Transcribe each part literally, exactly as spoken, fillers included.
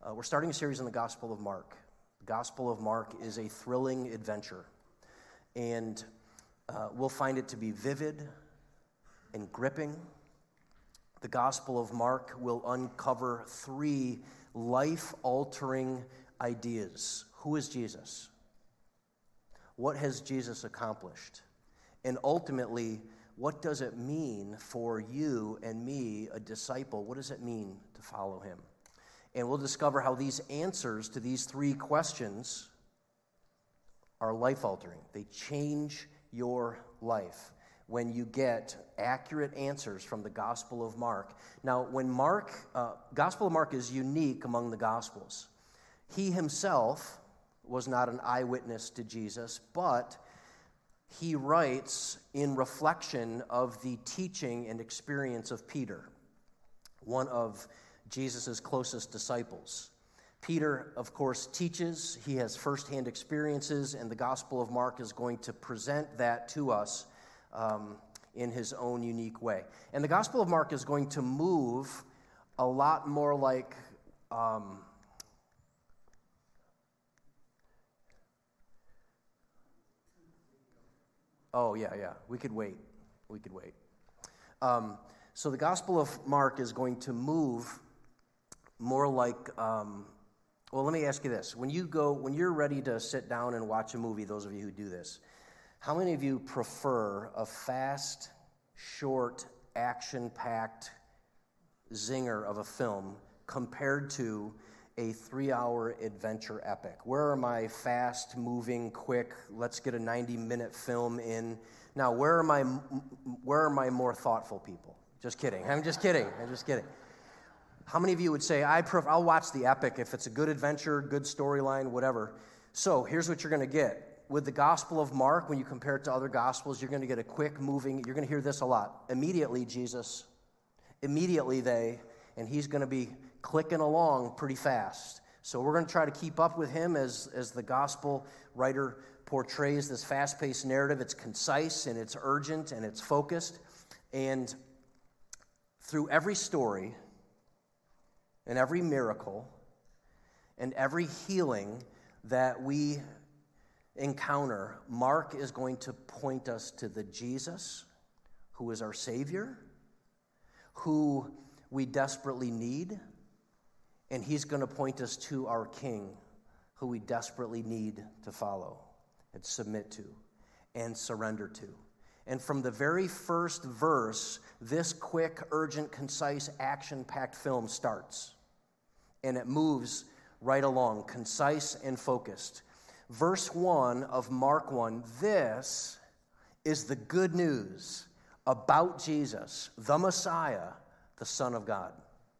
Uh, we're starting a series on the Gospel of Mark. The Gospel of Mark is a thrilling adventure, and uh, we'll find it to be vivid and gripping. The Gospel of Mark will uncover three life-altering ideas. Who is Jesus? What has Jesus accomplished? And ultimately, what does it mean for you and me, a disciple? What does it mean to follow him? And we'll discover how these answers to these three questions are life-altering. They change your life when you get accurate answers from the Gospel of Mark. Now, when Mark, uh, Gospel of Mark is unique among the Gospels. He himself was not an eyewitness to Jesus, but he writes in reflection of the teaching and experience of Peter, one of Jesus' closest disciples. Peter, of course, teaches. He has firsthand experiences, and the Gospel of Mark is going to present that to us um, in his own unique way. And the Gospel of Mark is going to move a lot more like um, oh, yeah, yeah, we could wait. We could wait. Um, so the Gospel of Mark is going to move more like, um, well, let me ask you this. When you go, when you're ready to sit down and watch a movie, those of you who do this, how many of you prefer a fast, short, action-packed zinger of a film compared to a three-hour adventure epic? Where are my fast-moving, quick, let's get a ninety-minute film in? Now, where are my, where are my more thoughtful people? Just kidding. I'm just kidding. I'm just kidding. How many of you would say, I prefer, I'll watch the epic if it's a good adventure, good storyline, whatever? So here's what you're going to get. With the Gospel of Mark, when you compare it to other Gospels, you're going to get a quick moving, you're going to hear this a lot. Immediately, Jesus. Immediately, they. And he's going to be clicking along pretty fast. So we're going to try to keep up with him as, as the Gospel writer portrays this fast-paced narrative. It's concise, and it's urgent, and it's focused. And through every story, and every miracle, and every healing that we encounter, Mark is going to point us to the Jesus who is our Savior, who we desperately need, and he's going to point us to our King, who we desperately need to follow and submit to and surrender to. And from the very first verse, this quick, urgent, concise, action-packed film starts. And it moves right along, concise and focused. Verse one of Mark one, this is the good news about Jesus, the Messiah, the Son of God.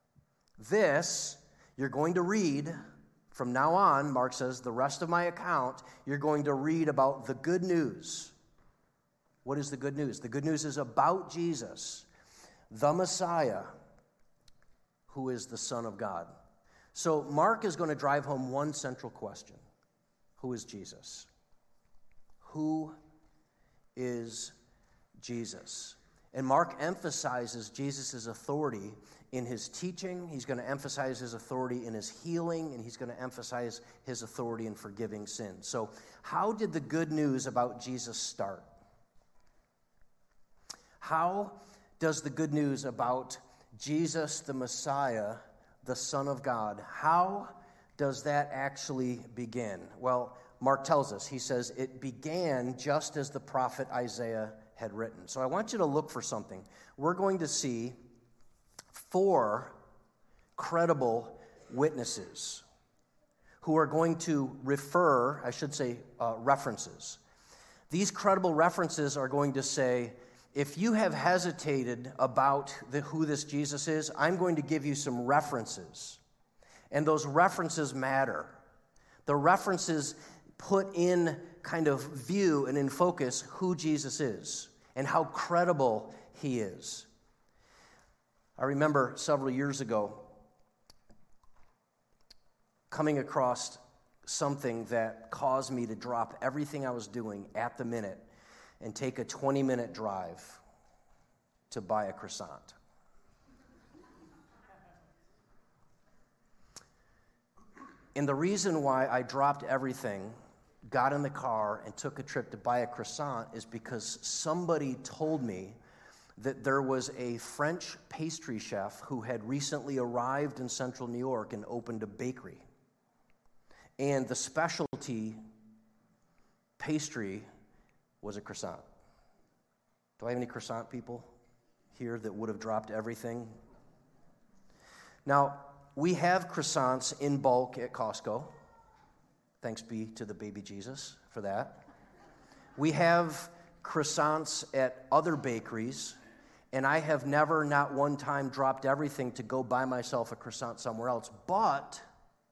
This, you're going to read, from now on, Mark says, the rest of my account, you're going to read about the good news. What is the good news? The good news is about Jesus, the Messiah, who is the Son of God. So Mark is going to drive home one central question. Who is Jesus? Who is Jesus? And Mark emphasizes Jesus' authority in his teaching. He's going to emphasize his authority in his healing, and he's going to emphasize his authority in forgiving sins. So how did the good news about Jesus start? How does the good news about Jesus, the Messiah, the Son of God, how does that actually begin? Well, Mark tells us, he says, it began just as the prophet Isaiah had written. So I want you to look for something. We're going to see four credible witnesses who are going to refer, I should say, uh, references. These credible references are going to say, if you have hesitated about the, who this Jesus is, I'm going to give you some references. And those references matter. The references put in kind of view and in focus who Jesus is and how credible he is. I remember several years ago coming across something that caused me to drop everything I was doing at the minute and take a twenty-minute drive to buy a croissant. And the reason why I dropped everything, got in the car, and took a trip to buy a croissant is because somebody told me that there was a French pastry chef who had recently arrived in central New York and opened a bakery. And the specialty pastry was a croissant. Do I have any croissant people here that would have dropped everything? Now, we have croissants in bulk at Costco. Thanks be to the baby Jesus for that. We have croissants at other bakeries, and I have never, not one time, dropped everything to go buy myself a croissant somewhere else. But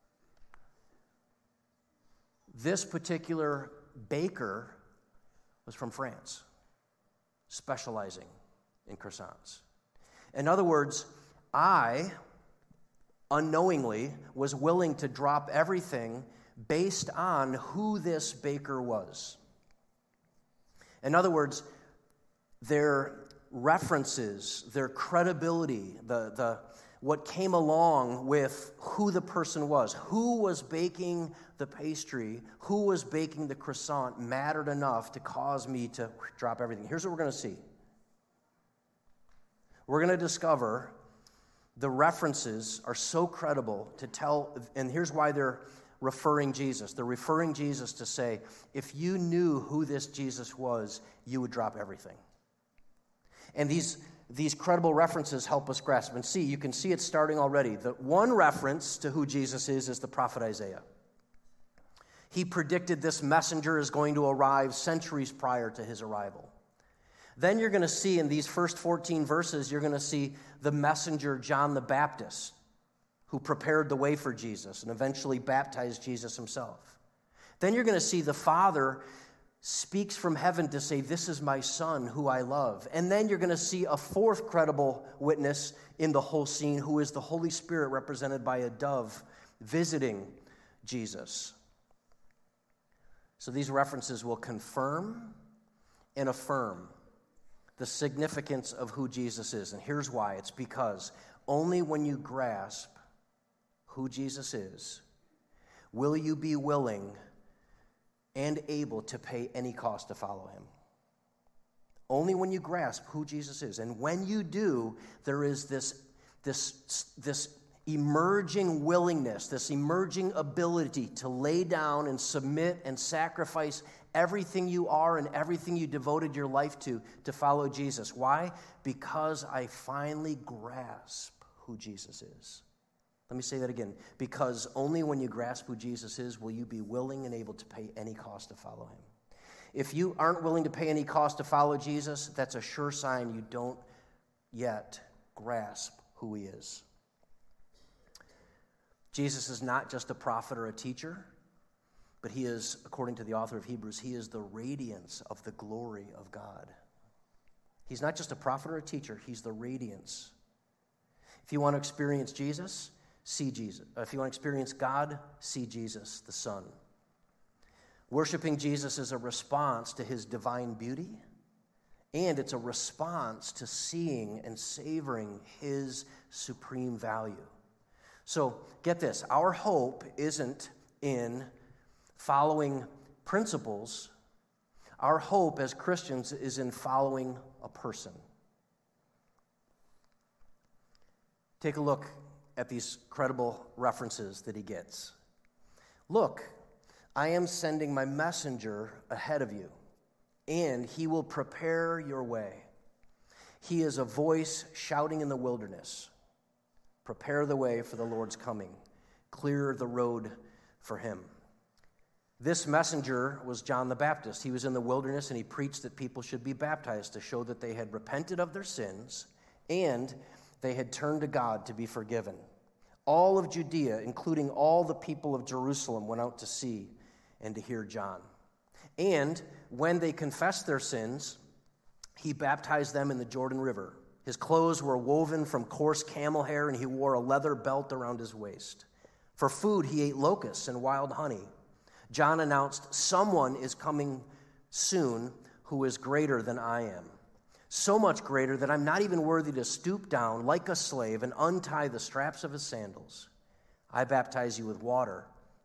this particular baker was from France, specializing in croissants. In other words, I unknowingly was willing to drop everything based on who this baker was. In other words, their references, their credibility, the, the what came along with who the person was, who was baking the pastry, who was baking the croissant, mattered enough to cause me to drop everything. Here's what we're going to see. We're going to discover the references are so credible to tell, and here's why they're referring Jesus. They're referring Jesus to say, if you knew who this Jesus was, you would drop everything. And these, these credible references help us grasp. And see, you can see it starting already. The one reference to who Jesus is is the prophet Isaiah. He predicted this messenger is going to arrive centuries prior to his arrival. Then you're going to see in these first fourteen verses, you're going to see the messenger John the Baptist, who prepared the way for Jesus and eventually baptized Jesus himself. Then you're going to see the Father speaks from heaven to say, this is my Son who I love. And then you're going to see a fourth credible witness in the whole scene, who is the Holy Spirit represented by a dove visiting Jesus. So these references will confirm and affirm the significance of who Jesus is. And here's why. It's because only when you grasp who Jesus is will you be willing and able to pay any cost to follow him. Only when you grasp who Jesus is. And when you do, there is this, this, this emerging willingness, this emerging ability to lay down and submit and sacrifice everything you are and everything you devoted your life to, to follow Jesus. Why? Because I finally grasp who Jesus is. Let me say that again. Because only when you grasp who Jesus is will you be willing and able to pay any cost to follow him. If you aren't willing to pay any cost to follow Jesus, that's a sure sign you don't yet grasp who he is. Jesus is not just a prophet or a teacher, but he is, according to the author of Hebrews, he is the radiance of the glory of God. He's not just a prophet or a teacher, he's the radiance. If you want to experience Jesus, see Jesus. If you want to experience God, see Jesus, the Son. Worshiping Jesus is a response to his divine beauty, and it's a response to seeing and savoring his supreme value. So get this, our hope isn't in following principles. Our hope as Christians is in following a person. Take a look at these credible references that he gets. Look, I am sending my messenger ahead of you, and he will prepare your way. He is a voice shouting in the wilderness. Prepare the way for the Lord's coming. Clear the road for him. This messenger was John the Baptist. He was in the wilderness, and he preached that people should be baptized to show that they had repented of their sins and they had turned to God to be forgiven. All of Judea, including all the people of Jerusalem, went out to see and to hear John. And when they confessed their sins, he baptized them in the Jordan River. His clothes were woven from coarse camel hair, and he wore a leather belt around his waist. For food, he ate locusts and wild honey. John announced, someone is coming soon who is greater than I am. So much greater that I'm not even worthy to stoop down like a slave and untie the straps of his sandals. I baptize you with water,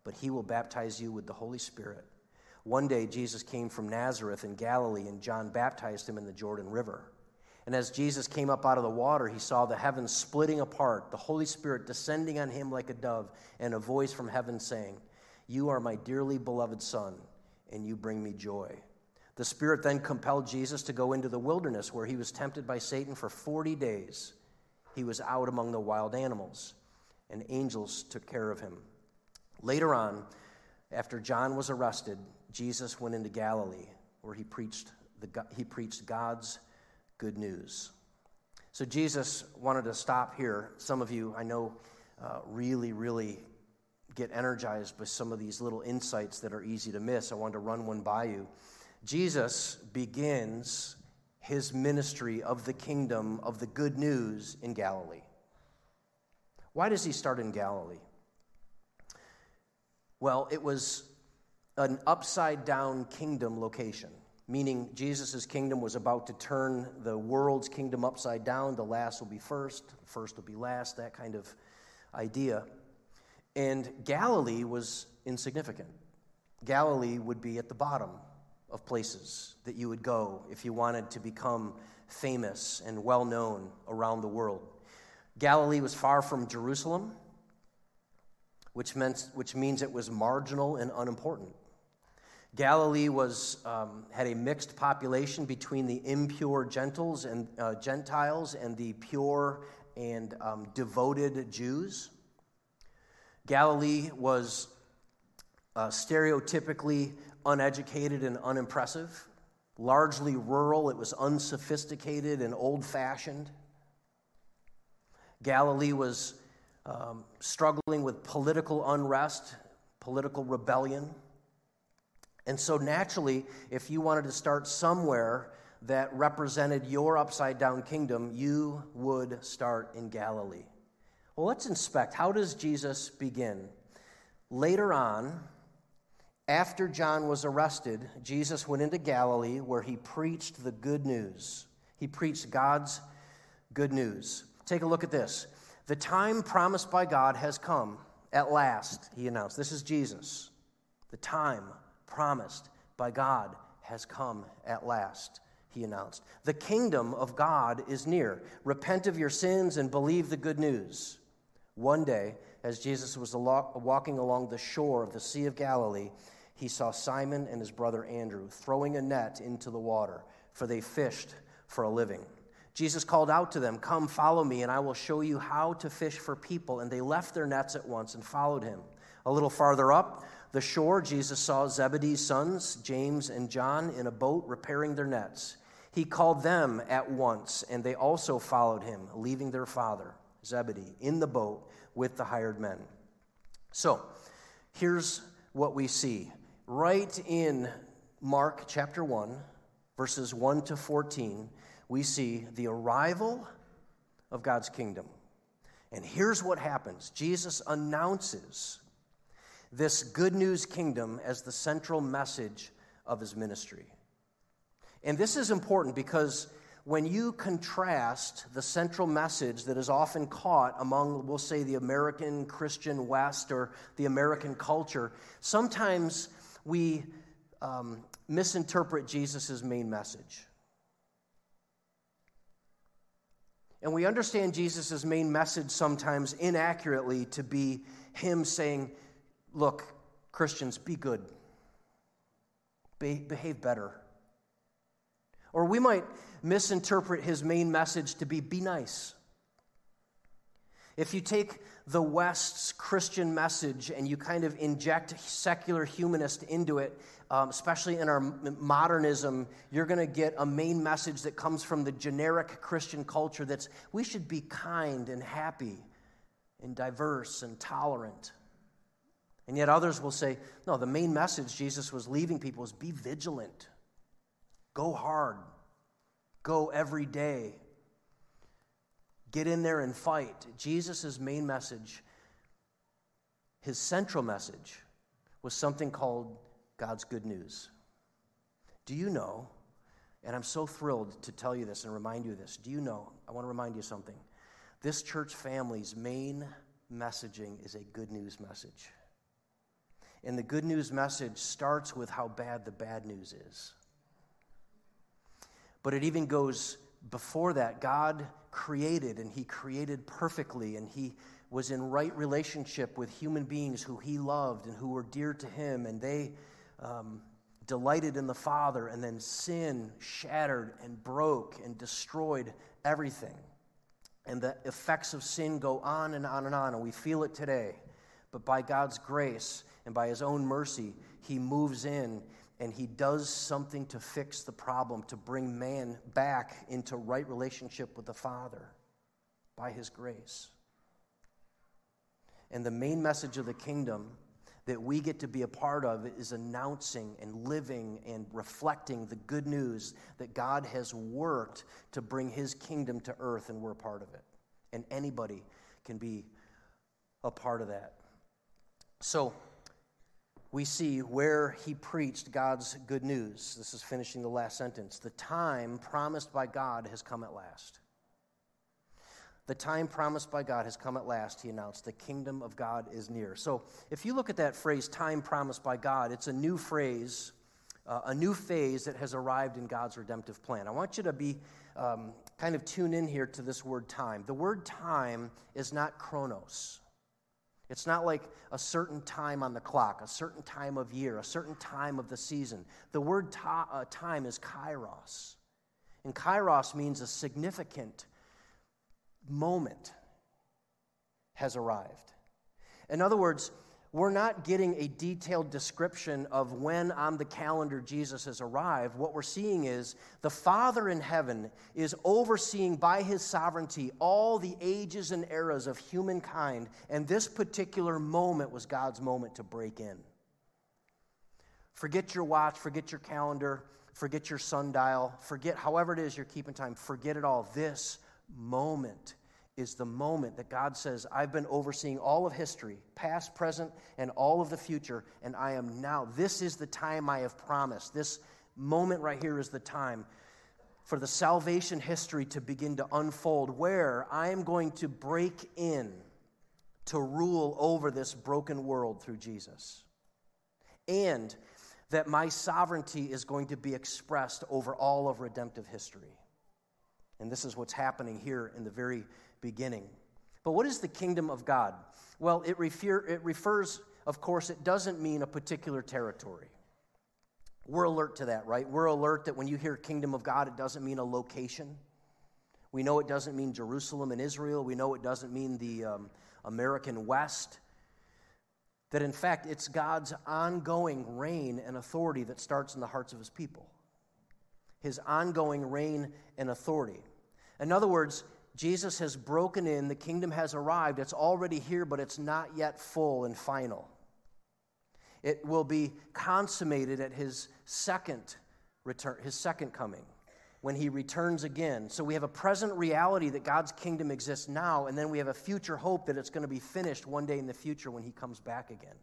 but he will baptize you with the Holy Spirit. One day Jesus came from Nazareth in Galilee, and John baptized him in the Jordan River. And as Jesus came up out of the water, he saw the heavens splitting apart, the Holy Spirit descending on him like a dove, and a voice from heaven saying, "You are my dearly beloved Son, and you bring me joy." The Spirit then compelled Jesus to go into the wilderness, where he was tempted by Satan for forty days. He was out among the wild animals, and angels took care of him. Later on, after John was arrested, Jesus went into Galilee, where he preached the he preached God's good news. So Jesus wanted to stop here. Some of you, I know, uh, really, really get energized by some of these little insights that are easy to miss. I wanted to run one by you. Jesus begins his ministry of the kingdom, of the good news in Galilee. Why does he start in Galilee? Well, it was an upside-down kingdom location, meaning Jesus' kingdom was about to turn the world's kingdom upside down. The last will be first, the first will be last, that kind of idea. And Galilee was insignificant. Galilee would be at the bottom of places that you would go if you wanted to become famous and well-known around the world. Galilee was far from Jerusalem, which meant which means it was marginal and unimportant. Galilee was um, had a mixed population between the impure Gentiles and uh, Gentiles and the pure and um, devoted Jews. Galilee was uh, stereotypically uneducated and unimpressive, largely rural. It was unsophisticated and old-fashioned. Galilee was um, struggling with political unrest, political rebellion. And so naturally, if you wanted to start somewhere that represented your upside-down kingdom, you would start in Galilee. Well, let's inspect. How does Jesus begin? Later on, after John was arrested, Jesus went into Galilee where he preached the good news. He preached God's good news. Take a look at this. The time promised by God has come at last, he announced. This is Jesus. The time promised by God has come at last, he announced. The kingdom of God is near. Repent of your sins and believe the good news. One day, as Jesus was walking along the shore of the Sea of Galilee, he saw Simon and his brother Andrew throwing a net into the water, for they fished for a living. Jesus called out to them, "Come, follow me, and I will show you how to fish for people." And they left their nets at once and followed him. A little farther up the shore, Jesus saw Zebedee's sons, James and John, in a boat repairing their nets. He called them at once, and they also followed him, leaving their father, Zebedee, in the boat with the hired men. So, here's what we see. Right in Mark chapter one, verses one to fourteen, we see the arrival of God's kingdom. And here's what happens. Jesus announces this good news kingdom as the central message of his ministry. And this is important because when you contrast the central message that is often caught among, we'll say, the American Christian West or the American culture, sometimes we um, misinterpret Jesus' main message. And we understand Jesus' main message sometimes inaccurately to be him saying, look, Christians, be good. Be, behave better. Or we might misinterpret his main message to be, be nice. If you take the West's Christian message and you kind of inject secular humanist into it, um, especially in our modernism, you're going to get a main message that comes from the generic Christian culture that's we should be kind and happy and diverse and tolerant. And yet others will say, no, the main message Jesus was leaving people is be vigilant. Go hard. Go every day. Get in there and fight. Jesus' main message, his central message, was something called God's good news. Do you know, and I'm so thrilled to tell you this and remind you of this, do you know, I want to remind you something. This church family's main messaging is a good news message. And the good news message starts with how bad the bad news is. But it even goes before that. God created, and he created perfectly, and he was in right relationship with human beings who he loved and who were dear to him, and they um, delighted in the Father, and then sin shattered and broke and destroyed everything. And the effects of sin go on and on and on, and we feel it today. But by God's grace and by his own mercy, he moves in and he does something to fix the problem, to bring man back into right relationship with the Father by his grace. And the main message of the kingdom that we get to be a part of is announcing and living and reflecting the good news that God has worked to bring his kingdom to earth, and we're a part of it. And anybody can be a part of that. So we see where he preached God's good news. This is finishing the last sentence. The time promised by God has come at last. The time promised by God has come at last, he announced. The kingdom of God is near. So if you look at that phrase, time promised by God, it's a new phrase, uh, a new phase that has arrived in God's redemptive plan. I want you to be um, kind of tune in here to this word time. The word time is not chronos. It's not like a certain time on the clock, a certain time of year, a certain time of the season. The word ta- uh, time is kairos. And kairos means a significant moment has arrived. In other words, we're not getting a detailed description of when on the calendar Jesus has arrived. What we're seeing is the Father in heaven is overseeing by his sovereignty all the ages and eras of humankind, and this particular moment was God's moment to break in. Forget your watch, forget your calendar, forget your sundial, forget however it is you're keeping time, forget it all. This moment is the moment that God says, I've been overseeing all of history, past, present, and all of the future, and I am now. This is the time I have promised. This moment right here is the time for the salvation history to begin to unfold, where I am going to break in to rule over this broken world through Jesus. And that my sovereignty is going to be expressed over all of redemptive history. And this is what's happening here in the very beginning. But what is the kingdom of God? Well, it, refer, it refers, of course, it doesn't mean a particular territory. We're alert to that, right? We're alert that when you hear kingdom of God, it doesn't mean a location. We know it doesn't mean Jerusalem and Israel. We know it doesn't mean the um, American West. That, in fact, it's God's ongoing reign and authority that starts in the hearts of his people. His ongoing reign and authority. In other words, Jesus has broken in, the kingdom has arrived, it's already here, but it's not yet full and final. It will be consummated at his second return, his second coming, when he returns again. So we have a present reality that God's kingdom exists now, and then we have a future hope that it's going to be finished one day in the future when he comes back again.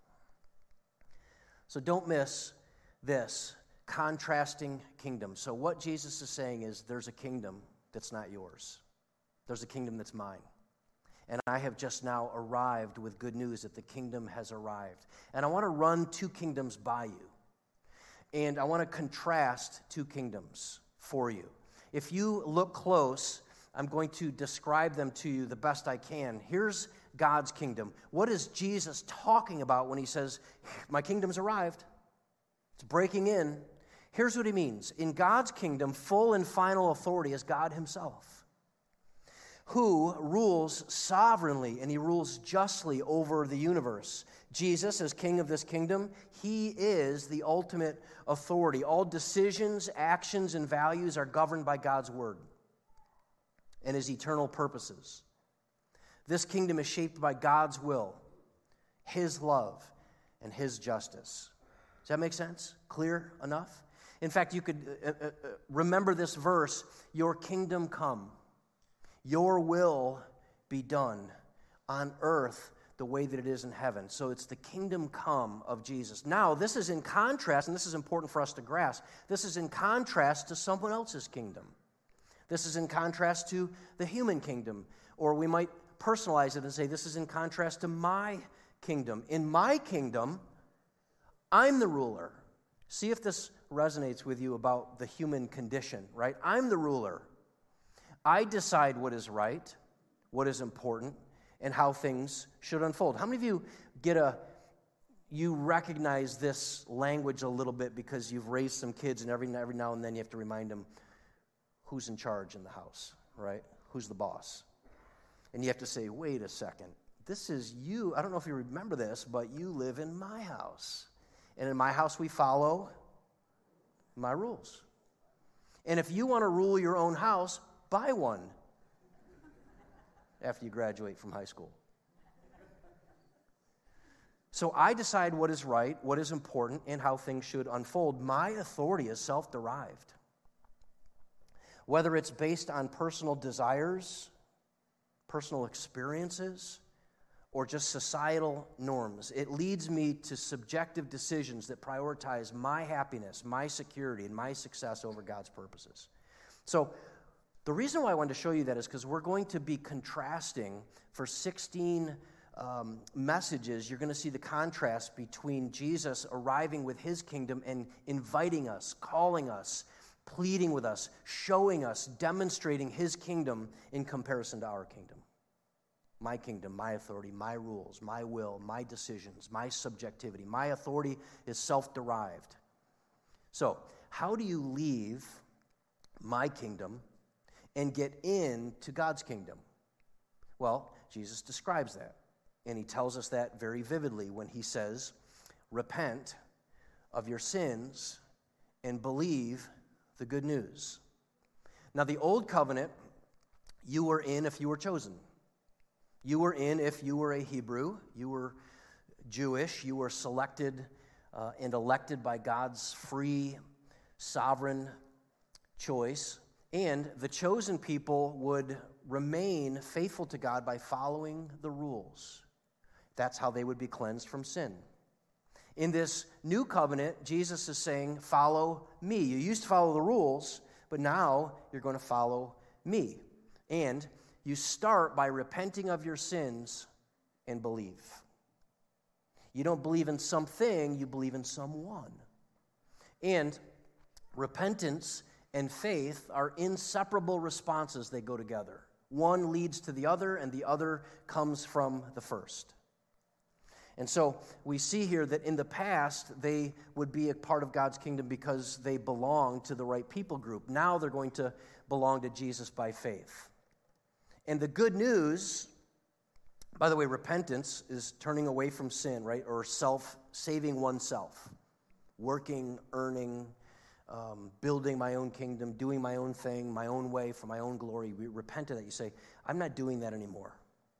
So don't miss this contrasting kingdom. So what Jesus is saying is there's a kingdom that's not yours. There's a kingdom that's mine. And I have just now arrived with good news that the kingdom has arrived. And I want to run two kingdoms by you. And I want to contrast two kingdoms for you. If you look close, I'm going to describe them to you the best I can. Here's God's kingdom. What is Jesus talking about when he says, my kingdom's arrived? It's breaking in. Here's what he means. In God's kingdom, full and final authority is God himself, who rules sovereignly and he rules justly over the universe. Jesus, as king of this kingdom, he is the ultimate authority. All decisions, actions, and values are governed by God's word and his eternal purposes. This kingdom is shaped by God's will, his love, and his justice. Does that make sense? Clear enough? In fact, you could uh, uh, remember this verse, your kingdom come. Your will be done on earth the way that it is in heaven. So it's the kingdom come of Jesus. Now, this is in contrast, and this is important for us to grasp, this is in contrast to someone else's kingdom. This is in contrast to the human kingdom. Or we might personalize it and say this is in contrast to my kingdom. In my kingdom, I'm the ruler. See if this resonates with you about the human condition, right? I'm the ruler. I decide what is right, what is important, and how things should unfold. How many of you get a, you recognize this language a little bit because you've raised some kids, and every, every now and then you have to remind them who's in charge in the house, right? Who's the boss? And you have to say, wait a second, this is you. I don't know if you remember this, but you live in my house. And in my house, we follow my rules. And if you want to rule your own house, buy one after you graduate from high school. So I decide what is right, what is important, and how things should unfold. My authority is self-derived. Whether it's based on personal desires, personal experiences, or just societal norms, it leads me to subjective decisions that prioritize my happiness, my security, and my success over God's purposes. So the reason why I wanted to show you that is because we're going to be contrasting for sixteen um, messages. You're going to see the contrast between Jesus arriving with his kingdom and inviting us, calling us, pleading with us, showing us, demonstrating his kingdom in comparison to our kingdom. My kingdom, my authority, my rules, my will, my decisions, my subjectivity. My authority is self-derived. So, how do you leave my kingdom and get into God's kingdom? Well, Jesus describes that, and he tells us that very vividly when he says, repent of your sins and believe the good news. Now, the old covenant, you were in if you were chosen. You were in if you were a Hebrew, you were Jewish, you were selected uh, and elected by God's free, sovereign choice. And the chosen people would remain faithful to God by following the rules. That's how they would be cleansed from sin. In this new covenant, Jesus is saying, follow me. You used to follow the rules, but now you're going to follow me. And you start by repenting of your sins and believe. You don't believe in something, you believe in someone. And repentance and faith are inseparable responses. They go together. One leads to the other, and the other comes from the first. And so we see here that in the past, they would be a part of God's kingdom because they belonged to the right people group. Now they're going to belong to Jesus by faith. And the good news, by the way, repentance is turning away from sin, right? Or self-saving oneself, working, earning, um, building my own kingdom, doing my own thing, my own way for my own glory. We repent of that. You say, I'm not doing that anymore.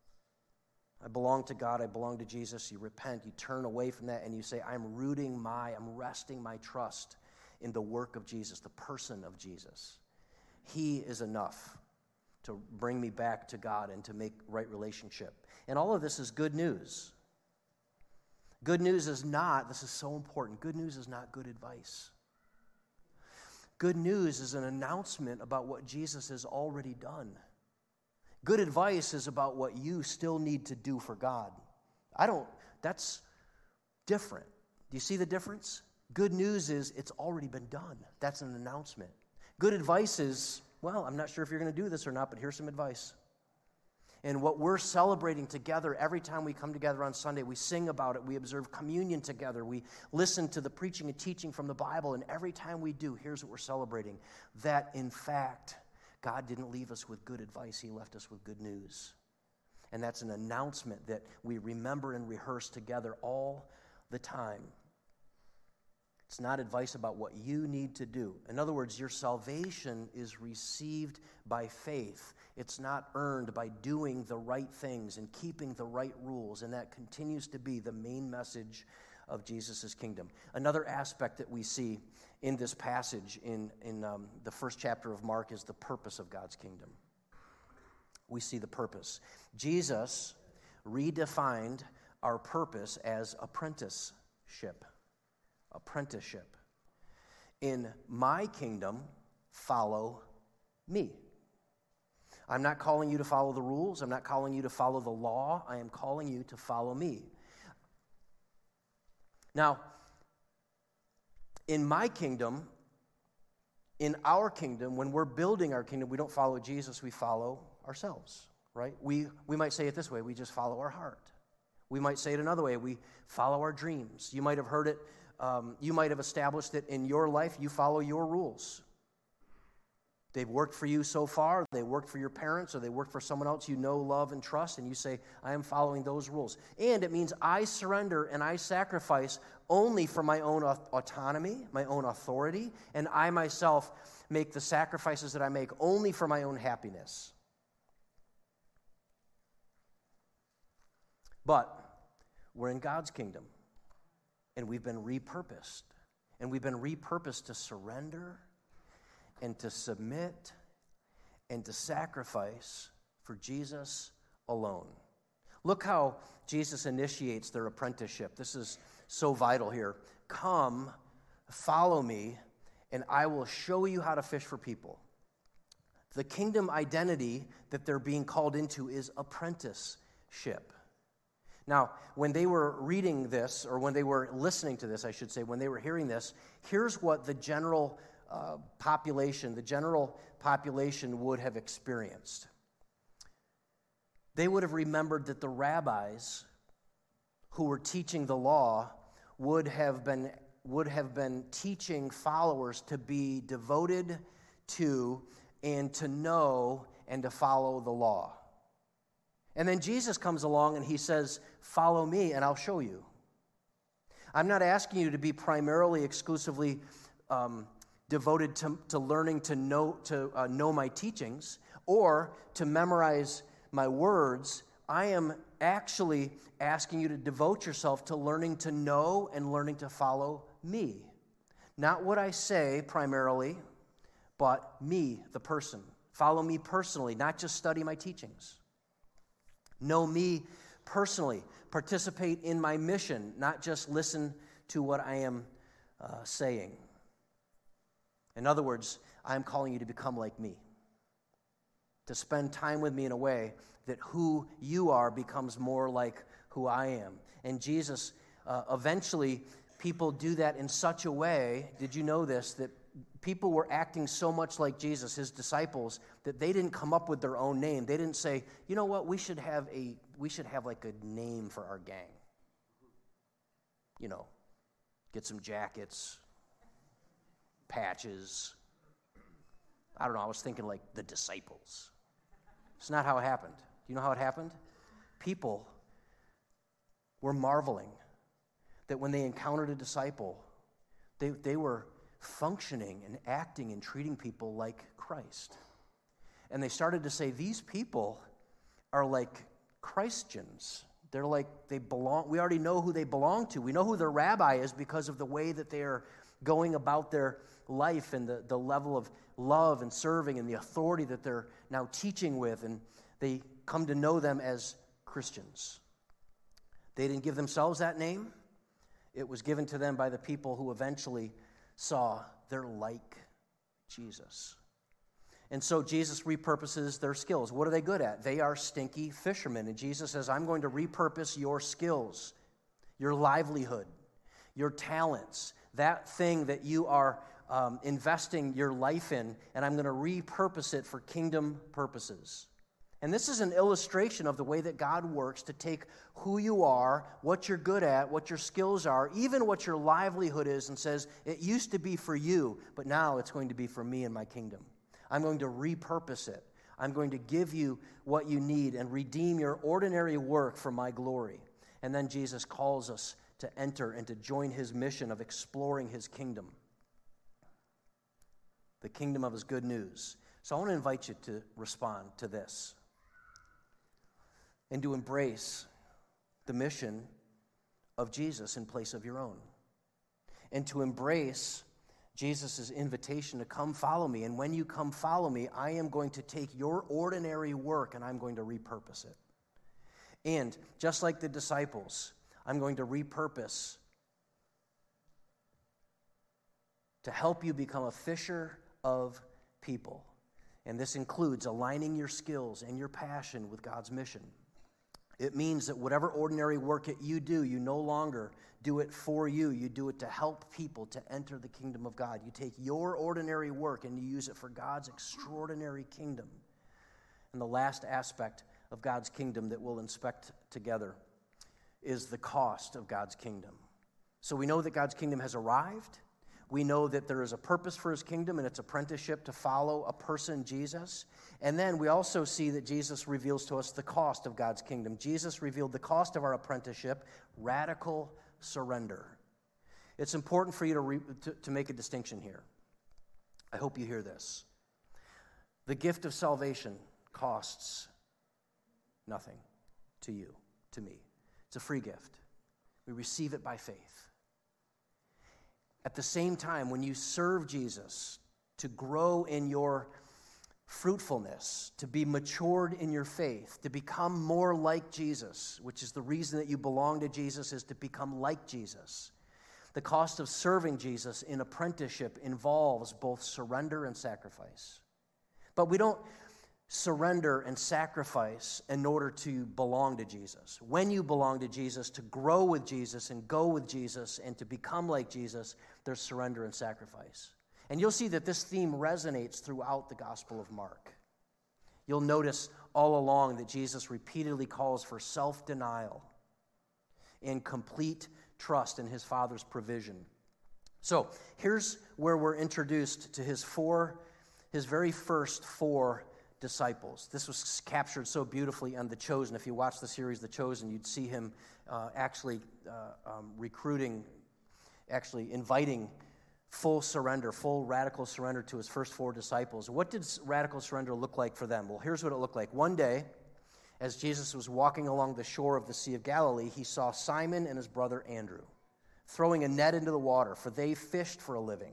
I belong to God. I belong to Jesus. You repent. You turn away from that, and you say, I'm rooting my, I'm resting my trust in the work of Jesus, the person of Jesus. He is enough to bring me back to God and to make right relationship. And all of this is good news. Good news is not, this is so important, good news is not good advice. Good news is an announcement about what Jesus has already done. Good advice is about what you still need to do for God. I don't, that's different. Do you see the difference? Good news is it's already been done. That's an announcement. Good advice is, well, I'm not sure if you're going to do this or not, but here's some advice. And what we're celebrating together every time we come together on Sunday, we sing about it, we observe communion together, we listen to the preaching and teaching from the Bible, and every time we do, here's what we're celebrating, that in fact, God didn't leave us with good advice, he left us with good news. And that's an announcement that we remember and rehearse together all the time. It's not advice about what you need to do. In other words, your salvation is received by faith. It's not earned by doing the right things and keeping the right rules, and that continues to be the main message of Jesus' kingdom. Another aspect that we see in this passage in, in um, the first chapter of Mark is the purpose of God's kingdom. We see the purpose. Jesus redefined our purpose as apprenticeship. Apprenticeship. In my kingdom, follow me. I'm not calling you to follow the rules. I'm not calling you to follow the law. I am calling you to follow me. Now, in my kingdom, in our kingdom, when we're building our kingdom, we don't follow Jesus, we follow ourselves, right? We, we might say it this way, we just follow our heart. We might say it another way, we follow our dreams. You might have heard it, um, you might have established it in your life, you follow your rules. They've worked for you so far, they worked for your parents, or they worked for someone else you know, love, and trust, and you say, I am following those rules. And it means I surrender and I sacrifice only for my own autonomy, my own authority, and I myself make the sacrifices that I make only for my own happiness. But we're in God's kingdom, and we've been repurposed, and we've been repurposed to surrender and to submit and to sacrifice for Jesus alone. Look how Jesus initiates their apprenticeship. This is so vital here. Come, follow me, and I will show you how to fish for people. The kingdom identity that they're being called into is apprenticeship. Now, when they were reading this, or when they were listening to this, I should say, when they were hearing this, here's what the general Uh, population, the general population would have experienced. They would have remembered that the rabbis who were teaching the law would have been would have been teaching followers to be devoted to and to know and to follow the law. And then Jesus comes along and he says, "Follow me and I'll show you." I'm not asking you to be primarily, exclusively um, devoted to, to learning to know to uh, know my teachings or to memorize my words. I am actually asking you to devote yourself to learning to know and learning to follow me. Not what I say primarily, but me, the person. Follow me personally, not just study my teachings. Know me personally. Participate in my mission, not just listen to what I am uh, saying. In other words, I'm calling you to become like me, to spend time with me in a way that who you are becomes more like who I am. And Jesus, uh, eventually, people do that in such a way, did you know this, that people were acting so much like Jesus, his disciples, that they didn't come up with their own name. They didn't say, you know what, we should have a, we should have like a name for our gang. You know, get some jackets, patches. I don't know, I was thinking like the disciples. It's not how it happened. Do you know how it happened? People were marveling that when they encountered a disciple, they, they were functioning and acting and treating people like Christ. And they started to say, these people are like Christians. They're like, they belong, we already know who they belong to. We know who their rabbi is because of the way that they are going about their life and the, the level of love and serving and the authority that they're now teaching with, and they come to know them as Christians. They didn't give themselves that name. It was given to them by the people who eventually saw they're like Jesus. And so Jesus repurposes their skills. What are they good at? They are stinky fishermen. And Jesus says, I'm going to repurpose your skills, your livelihood, your talents, that thing that you are um, investing your life in, and I'm going to repurpose it for kingdom purposes. And this is an illustration of the way that God works to take who you are, what you're good at, what your skills are, even what your livelihood is, and says, it used to be for you, but now it's going to be for me and my kingdom. I'm going to repurpose it. I'm going to give you what you need and redeem your ordinary work for my glory. And then Jesus calls us to enter and to join his mission of exploring his kingdom, the kingdom of his good news. So I want to invite you to respond to this and to embrace the mission of Jesus in place of your own, and to embrace Jesus' invitation to come follow me. And when you come follow me, I am going to take your ordinary work and I'm going to repurpose it. And just like the disciples, I'm going to repurpose to help you become a fisher of people. And this includes aligning your skills and your passion with God's mission. It means that whatever ordinary work that you do, you no longer do it for you. You do it to help people to enter the kingdom of God. You take your ordinary work and you use it for God's extraordinary kingdom. And the last aspect of God's kingdom that we'll inspect together is the cost of God's kingdom. So we know that God's kingdom has arrived. We know that there is a purpose for his kingdom and its apprenticeship to follow a person, Jesus. And then we also see that Jesus reveals to us the cost of God's kingdom. Jesus revealed the cost of our apprenticeship, radical surrender. It's important for you to, re- to, to make a distinction here. I hope you hear this. The gift of salvation costs nothing to you, to me. It's a free gift. We receive it by faith. At the same time, when you serve Jesus to grow in your fruitfulness, to be matured in your faith, to become more like Jesus, which is the reason that you belong to Jesus, is to become like Jesus. The cost of serving Jesus in apprenticeship involves both surrender and sacrifice. But we don't surrender and sacrifice in order to belong to Jesus. When you belong to Jesus, to grow with Jesus and go with Jesus and to become like Jesus, there's surrender and sacrifice. And you'll see that this theme resonates throughout the Gospel of Mark. You'll notice all along that Jesus repeatedly calls for self-denial and complete trust in his Father's provision. So here's where we're introduced to his four, his very first four disciples. This was captured so beautifully on The Chosen. If you watch the series The Chosen, you'd see him uh, actually uh, um, recruiting, actually inviting full surrender, full radical surrender to his first four disciples. What did radical surrender look like for them? Well, here's what it looked like. One day, as Jesus was walking along the shore of the Sea of Galilee, he saw Simon and his brother Andrew throwing a net into the water, for they fished for a living.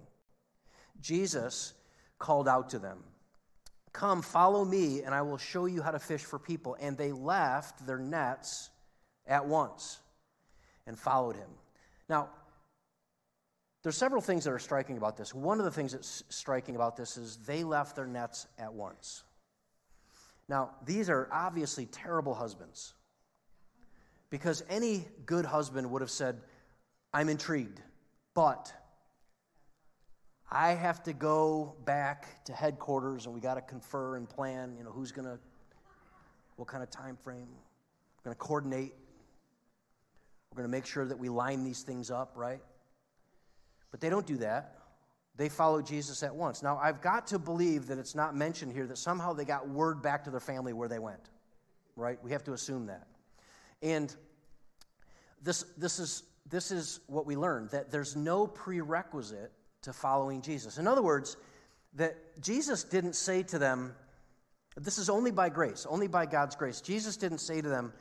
Jesus called out to them, "Come, follow me, and I will show you how to fish for people." And they left their nets at once and followed him. Now, there's several things that are striking about this. One of the things that's striking about this is they left their nets at once. Now, these are obviously terrible husbands, because any good husband would have said, "I'm intrigued, but I have to go back to headquarters, and we got to confer and plan, you know, who's going to, what kind of time frame. We're going to coordinate. We're going to make sure that we line these things up, right?" But they don't do that. They follow Jesus at once. Now, I've got to believe that it's not mentioned here that somehow they got word back to their family where they went, right? We have to assume that. And this, this is, this is what we learned, that there's no prerequisite to following Jesus. In other words, that Jesus didn't say to them, this is only by grace, only by God's grace. Jesus didn't say to them,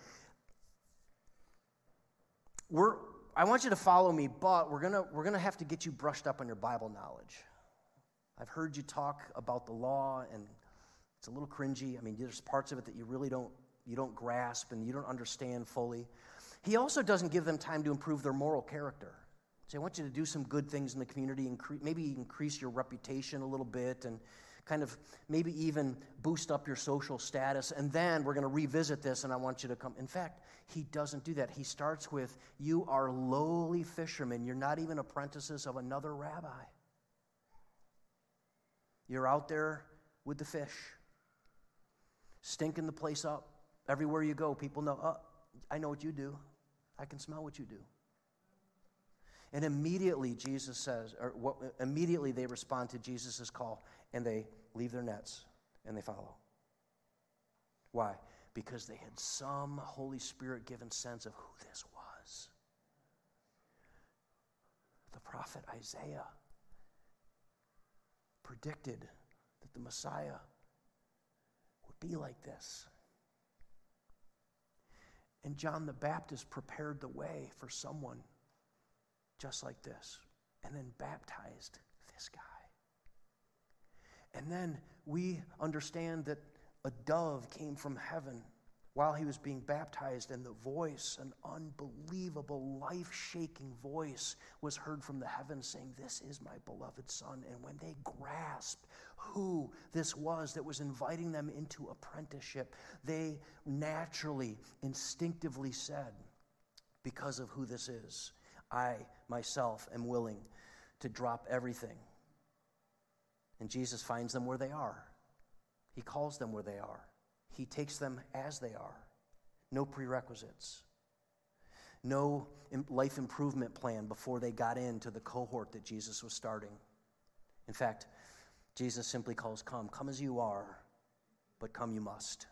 We're, I want you to follow me, but we're gonna we're gonna have to get you brushed up on your Bible knowledge. I've heard you talk about the law, and it's a little cringy. I mean, there's parts of it that you really don't you don't grasp and you don't understand fully. He also doesn't give them time to improve their moral character. So I want you to do some good things in the community, incre- maybe increase your reputation a little bit, and kind of maybe even boost up your social status, and then we're going to revisit this, and I want you to come. In fact, he doesn't do that. He starts with, you are lowly fishermen. You're not even apprentices of another rabbi. You're out there with the fish, stinking the place up. Everywhere you go, people know, oh, I know what you do. I can smell what you do. And immediately Jesus says, or what, immediately they respond to Jesus' call, and they leave their nets and they follow. Why? Because they had some Holy Spirit-given sense of who this was. The prophet Isaiah predicted that the Messiah would be like this. And John the Baptist prepared the way for someone just like this, and then baptized this guy. And then we understand that a dove came from heaven while he was being baptized, and the voice, an unbelievable, life-shaking voice, was heard from the heavens saying, "This is my beloved Son." And when they grasped who this was that was inviting them into apprenticeship, they naturally, instinctively said, because of who this is, I myself am willing to drop everything. And Jesus finds them where they are. He calls them where they are. He takes them as they are. No prerequisites. No life improvement plan before they got into the cohort that Jesus was starting. In fact, Jesus simply calls, "Come, come as you are, but come you must."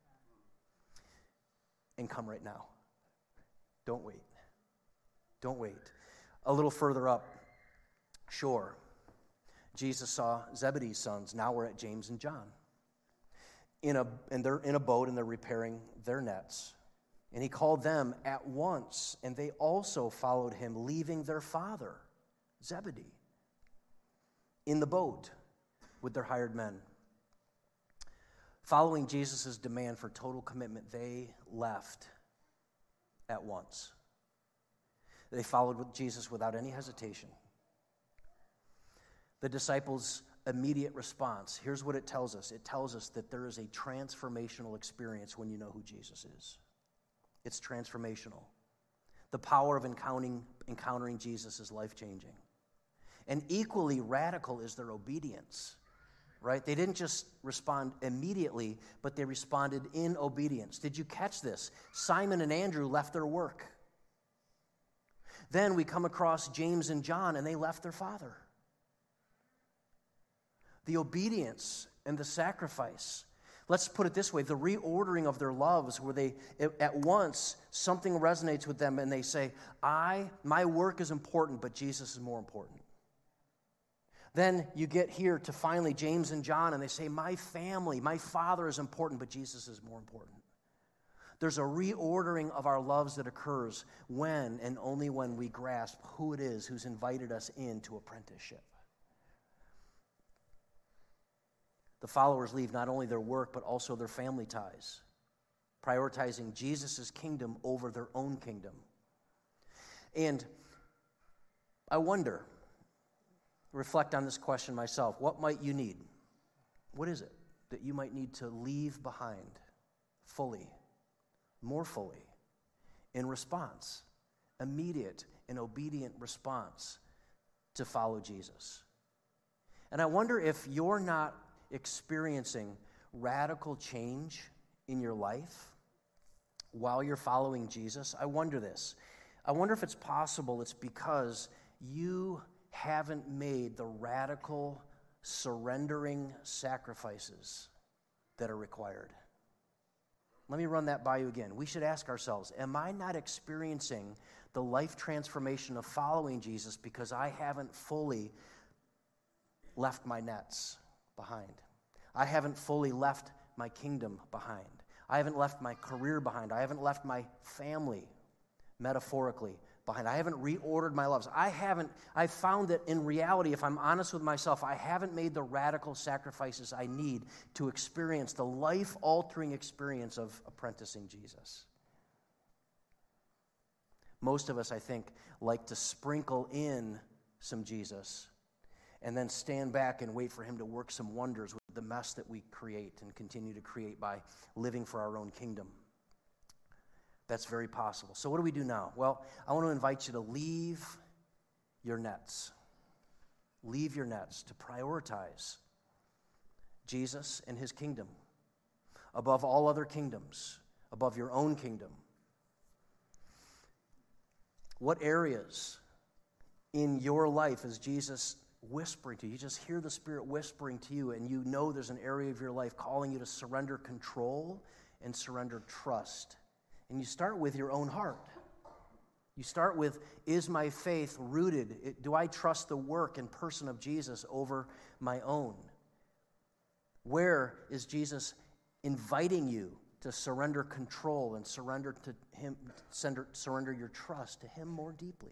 And come right now. Don't wait. Don't wait. A little further up, shore, Jesus saw Zebedee's sons. Now we're at James and John. In a, and they're in a boat and they're repairing their nets. And he called them at once, and they also followed him, leaving their father, Zebedee, in the boat with their hired men. Following Jesus' demand for total commitment, they left at once. They followed with Jesus without any hesitation. The disciples' immediate response, here's what it tells us. It tells us that there is a transformational experience when you know who Jesus is. It's transformational. The power of encountering, encountering Jesus is life-changing. And equally radical is their obedience, right? They didn't just respond immediately, but they responded in obedience. Did you catch this? Simon and Andrew left their work. Then we come across James and John, and they left their father. The obedience and the sacrifice. Let's put it this way, the reordering of their loves, where they, at once, something resonates with them, and they say, I, my work is important, but Jesus is more important. Then you get here to finally James and John, and they say, my family, my father is important, but Jesus is more important. There's a reordering of our loves that occurs when and only when we grasp who it is who's invited us into apprenticeship. The followers leave not only their work, but also their family ties, prioritizing Jesus' kingdom over their own kingdom. And I wonder, reflect on this question myself, what might you need? What is it that you might need to leave behind fully, more fully, in response, immediate and obedient response to follow Jesus? And I wonder if you're not experiencing radical change in your life while you're following Jesus. I wonder this. I wonder if it's possible it's because you haven't made the radical surrendering sacrifices that are required. Let me run that by you again. We should ask ourselves, am I not experiencing the life transformation of following Jesus because I haven't fully left my nets behind? I haven't fully left my kingdom behind. I haven't left my career behind. I haven't left my family, metaphorically, behind. I haven't reordered my loves. I haven't, I've found that in reality, if I'm honest with myself, I haven't made the radical sacrifices I need to experience the life-altering experience of apprenticing Jesus. Most of us, I think, like to sprinkle in some Jesus and then stand back and wait for him to work some wonders with the mess that we create and continue to create by living for our own kingdom. That's very possible. So what do we do now? Well, I want to invite you to leave your nets. Leave your nets to prioritize Jesus and his kingdom above all other kingdoms, above your own kingdom. What areas in your life is Jesus whispering to you? You just hear the Spirit whispering to you, and you know there's an area of your life calling you to surrender control and surrender trust. And you start with your own heart. You start with, is my faith rooted? Do I trust the work and person of Jesus over my own? Where is Jesus inviting you to surrender control and surrender to him, surrender, surrender your trust to him more deeply?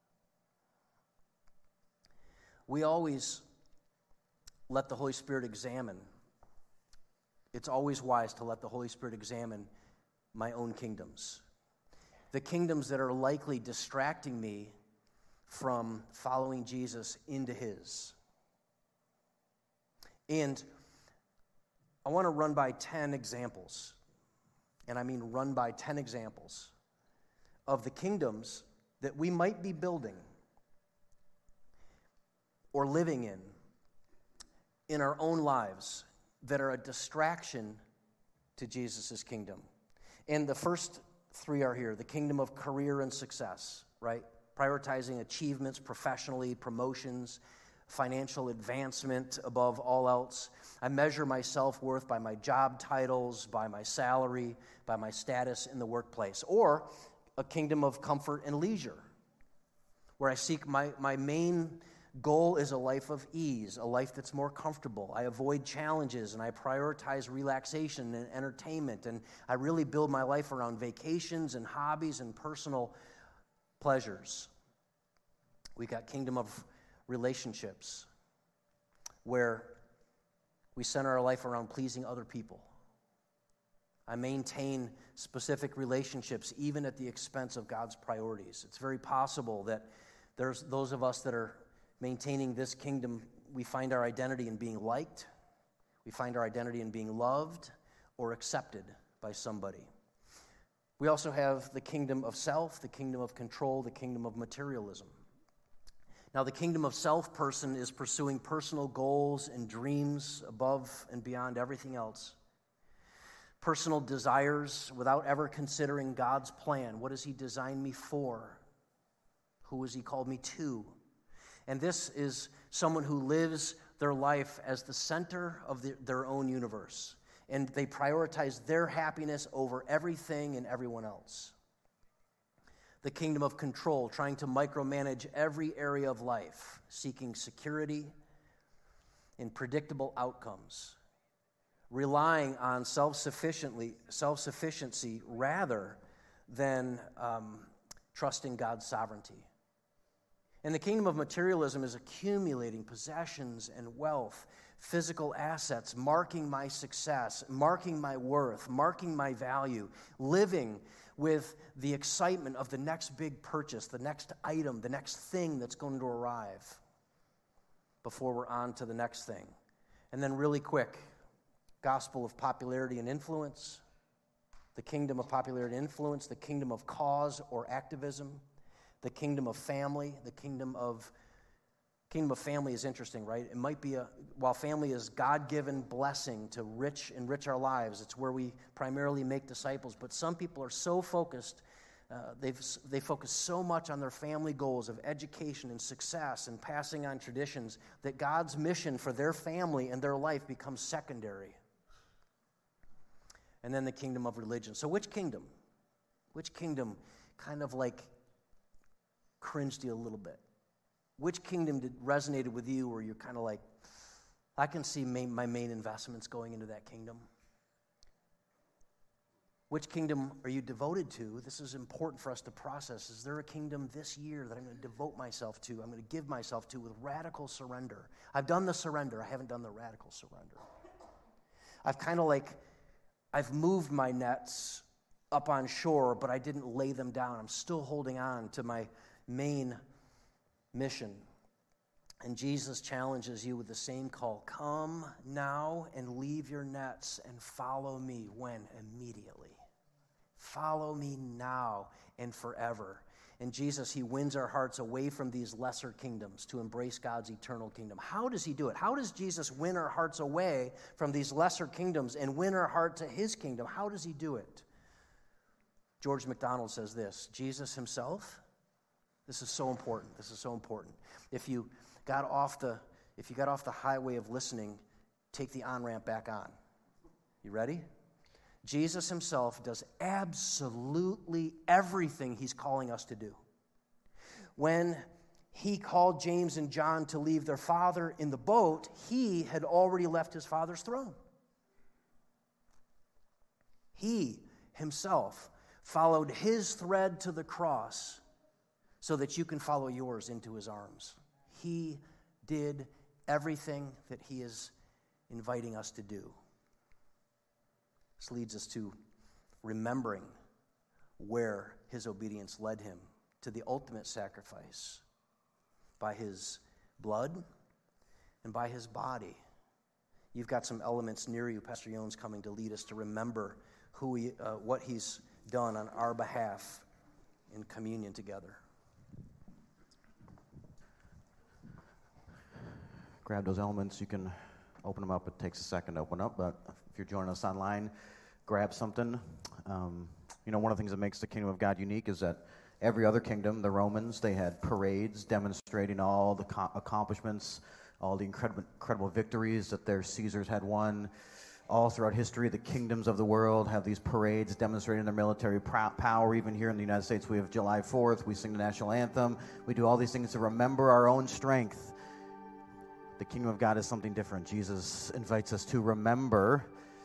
We always let the Holy Spirit examine. It's always wise to let the Holy Spirit examine my own kingdoms, the kingdoms that are likely distracting me from following Jesus into his. And I want to run by ten examples, and I mean run by ten examples of the kingdoms that we might be building or living in in our own lives that are a distraction to Jesus' kingdom. And the first three are here: the kingdom of career and success, right? Prioritizing achievements professionally, promotions, financial advancement above all else. I measure my self-worth by my job titles, by my salary, by my status in the workplace. Or a kingdom of comfort and leisure, where I seek my, my main goal is a life of ease, a life that's more comfortable. I avoid challenges and I prioritize relaxation and entertainment, and I really build my life around vacations and hobbies and personal pleasures. We got kingdom of relationships, where we center our life around pleasing other people. I maintain specific relationships even at the expense of God's priorities. It's very possible that there's those of us that are maintaining this kingdom, we find our identity in being liked, we find our identity in being loved or accepted by somebody. We also have the kingdom of self, the kingdom of control, the kingdom of materialism. Now, the kingdom of self person is pursuing personal goals and dreams above and beyond everything else. Personal desires without ever considering God's plan. What has he designed me for? Who has he called me to? And this is someone who lives their life as the center of the, their own universe. And they prioritize their happiness over everything and everyone else. The kingdom of control, trying to micromanage every area of life, seeking security and predictable outcomes, relying on self-sufficiently, self-sufficiency rather than um, trusting God's sovereignty. And the kingdom of materialism is accumulating possessions and wealth, physical assets, marking my success, marking my worth, marking my value, living with the excitement of the next big purchase, the next item, the next thing that's going to arrive before we're on to the next thing. And then really quick, gospel of popularity and influence, the kingdom of popularity and influence, the kingdom of cause or activism, the kingdom of family, the kingdom of kingdom of family is interesting, right? It might be a, while family is God-given blessing to rich enrich our lives, it's where we primarily make disciples, but some people are so focused, uh, they've they focus so much on their family goals of education and success and passing on traditions that God's mission for their family and their life becomes secondary. And then the kingdom of religion. So which kingdom? Which kingdom kind of like cringed you a little bit? Which kingdom did, resonated with you where you're kind of like, I can see main, my main investments going into that kingdom? Which kingdom are you devoted to? This is important for us to process. Is there a kingdom this year that I'm going to devote myself to, I'm going to give myself to with radical surrender? I've done the surrender. I haven't done the radical surrender. I've kind of like, I've moved my nets up on shore, but I didn't lay them down. I'm still holding on to my main mission. And Jesus challenges you with the same call. Come now and leave your nets and follow me. When? Immediately. Follow me now and forever. And Jesus, he wins our hearts away from these lesser kingdoms to embrace God's eternal kingdom. How does he do it? How does Jesus win our hearts away from these lesser kingdoms and win our heart to his kingdom? How does he do it? George MacDonald says this: Jesus himself. This is so important. This is so important. If you got off the if you got off the highway of listening, take the on-ramp back on. You ready? Jesus himself does absolutely everything he's calling us to do. When he called James and John to leave their father in the boat, he had already left his father's throne. He himself followed his thread to the cross so that you can follow yours into his arms. He did everything that he is inviting us to do. This leads us to remembering where his obedience led him to the ultimate sacrifice by his blood and by his body. You've got some elements near you. Pastor Yone's coming to lead us to remember who he, uh, what he's done on our behalf in communion together. Grab those elements. You can open them up. It takes a second to open up, but if you're joining us online, grab something. Um, you know, one of the things that makes the kingdom of God unique is that every other kingdom, the Romans, they had parades demonstrating all the co- accomplishments, all the incredible, incredible victories that their Caesars had won. All throughout history, the kingdoms of the world have these parades demonstrating their military pr- power. Even here in the United States, we have July fourth. We sing the national anthem. We do all these things to remember our own strength. The kingdom of God is something different. Jesus invites us to remember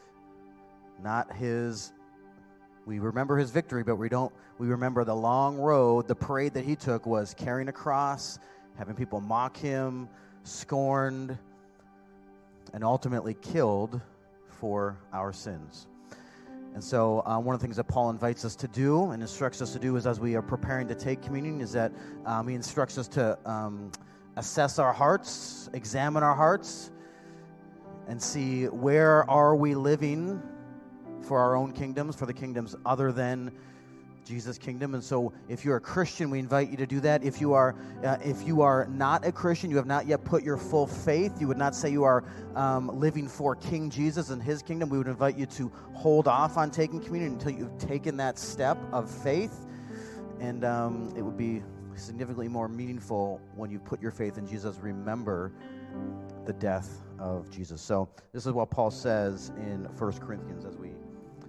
not his, we remember his victory, but we don't, we remember the long road. The parade that he took was carrying a cross, having people mock him, scorned, and ultimately killed for our sins. And so uh, one of the things that Paul invites us to do and instructs us to do is as we are preparing to take communion is that um, he instructs us to um, assess our hearts, examine our hearts, and see where are we living for our own kingdoms, for the kingdoms other than Jesus' kingdom. And so if you're a Christian, we invite you to do that. If you are uh, if you are not a Christian, you have not yet put your full faith, you would not say you are um, living for King Jesus and his kingdom, we would invite you to hold off on taking communion until you've taken that step of faith. And um, it would be significantly more meaningful when you put your faith in Jesus. Remember the death of Jesus. So this is what Paul says in First Corinthians as we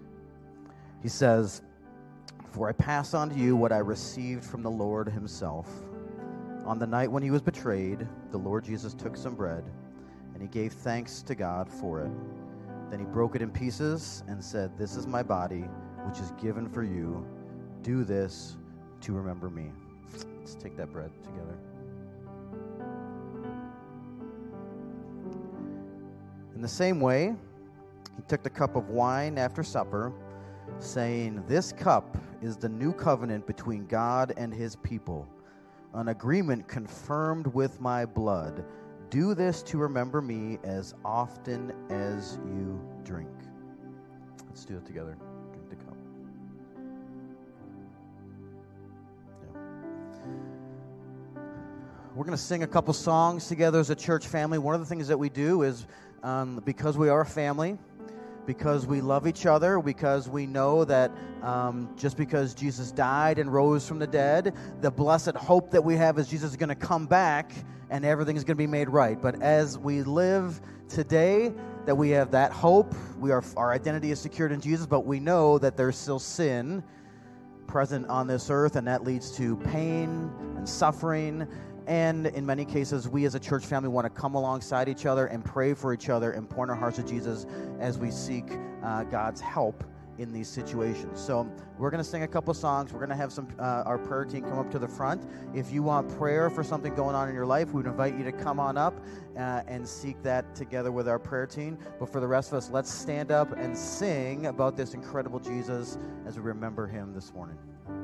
he says, "For I pass on to you what I received from the Lord himself. On the night when he was betrayed, the Lord Jesus took some bread, and he gave thanks to God for it. Then he broke it in pieces and said, 'This is my body, which is given for you. Do this to remember me.'" Let's take that bread together. In the same way, he took the cup of wine after supper, saying, "This cup is the new covenant between God and his people, an agreement confirmed with my blood. Do this to remember me as often as you drink." Let's do it together. Drink the cup. Yeah. We're going to sing a couple songs together as a church family. One of the things that we do is, um, because we are a family, because we love each other, because we know that um, just because Jesus died and rose from the dead, the blessed hope that we have is Jesus is going to come back and everything is going to be made right. But as we live today, that we have that hope, we are our identity is secured in Jesus, but we know that there's still sin present on this earth, and that leads to pain and suffering. And in many cases, we as a church family want to come alongside each other and pray for each other and point our hearts to Jesus as we seek uh, God's help in these situations. So we're going to sing a couple songs. We're going to have some uh, our prayer team come up to the front. If you want prayer for something going on in your life, we would invite you to come on up uh, and seek that together with our prayer team. But for the rest of us, let's stand up and sing about this incredible Jesus as we remember him this morning.